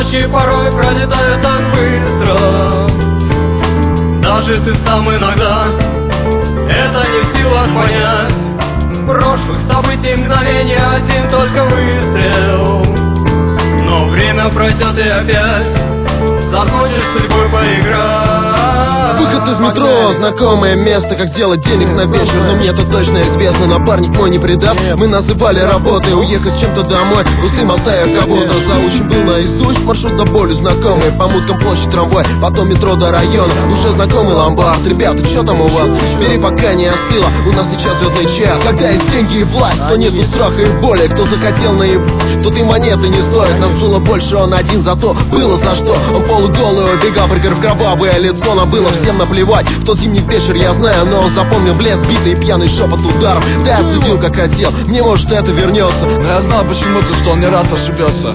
ночи порой пролетают так быстро. Даже ты сам иногда это не в силах понять. Прошлых событий мгновение, один только выстрел. Но время пройдет и опять захочешь с судьбой поиграть. Выход из метро, знакомое место, как сделать денег на вечер. Но мне тут точно известно, напарник мой не предаст. Мы называли работой, уехать чем-то домой, пустым оставив кого-то. Заучен был наизусть, маршрут до боли знакомый. По муткам площадь, трамвай, потом метро до района. Уже знакомый ломбард, ребята, что там у вас? Бери, пока не остыло, у нас сейчас звездный час. Когда есть деньги и власть, то нету страха и боли. Кто захотел тот и монеты не стоит. Нас было больше, он один, зато было за что. Он полуголый убегал, прикрыв кровавое лицо. Но было всем наплевать, в тот зимний вечер я знаю. Но он запомнил блеск, битый и пьяный шепот ударов. Да, я судил, как хотел, мне может это вернется. Но я знал почему-то, что он не раз ошибется.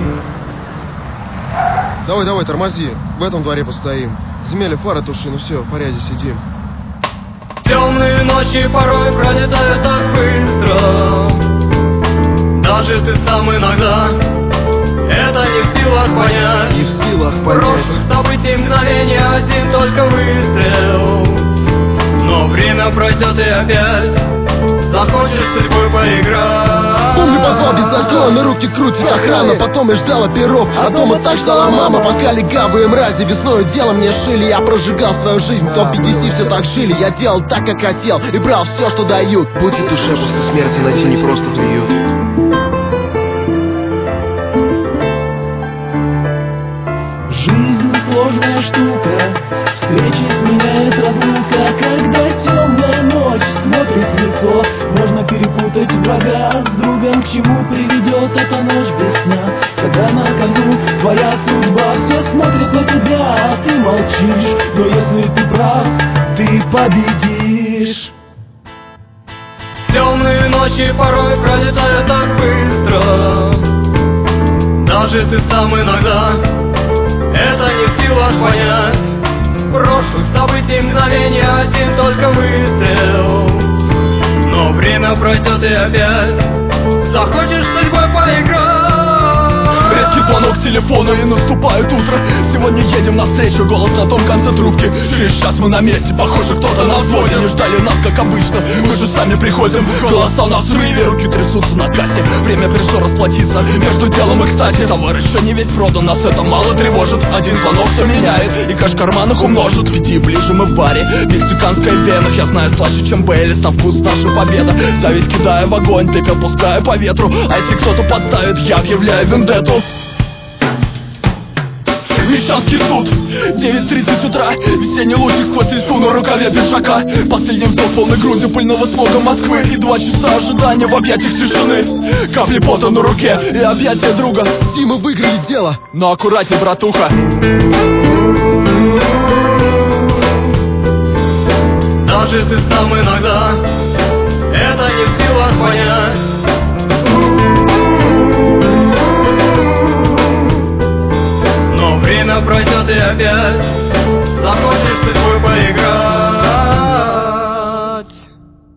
Давай, тормози, в этом дворе постоим. Земели фары туши, ну все, в порядке сидим. Темные ночи порой пролетают так быстро. Даже ты сам иногда это не в силах понять. Не в силах понять. Прошлых событий мгновение, один только выстрел. Но время пройдет и опять захочешь с судьбой поиграть. Помню, попал без закона, руки крутит охрана. Потом я ждала перов, а дома так ждала мама. Пока легавые мрази весною дело мне шили. Я прожигал свою жизнь, топ 50 все так жили. Я делал так, как хотел, и брал все, что дают. Пути душе после смерти найти не просто приют. Жизнь сложная штука, встречи сменяет разлука. Когда темная ночь смотрит в лицо, можно перепутать врага с другом. К чему приведет эта ночь без сна? Когда на кону твоя судьба, все смотрят на тебя, а ты молчишь. Но если ты прав, ты победишь. Темные ночи порой пролетают так быстро. Даже ты сам иногда это не в силах понять. Прошлых событий мгновение, один только выстрел. Но время пройдет и опять захочешь с судьбой поиграть. Резкий звонок телефона и наступает утро. Сегодня едем навстречу, голос на том конце трубки. Через час мы на месте, похоже, кто-то на взводе. Не ждали нас, как обычно, мы же сами приходим. Голоса у нас в рыве, руки трясутся на кассе. Время пришло расплатиться, между делом и кстати. Товар еще не весь продан, нас это мало тревожит. Один звонок все меняет, и кэш в карманах умножит. Веди ближе мы в баре, мексиканская в венах. Я знаю слаще, чем Бейлис, на вкус наша победа. Зависть кидаю в огонь, пепел пускаю по ветру. А если кто-то подставит, я объявляю вендетту. Мещанский суд, 9:30 утра. Весенний лучик сквозь листву на рукаве пиджака. Последний вздох полной грудью пыльного смога Москвы. И 2 часа ожидания в объятиях тишины. Капли пота на руке и объятия друга. Дима, выиграли дело. Но аккуратней, братуха. Даже ты сам иногда это не в силах понять. Но время пройдет и опять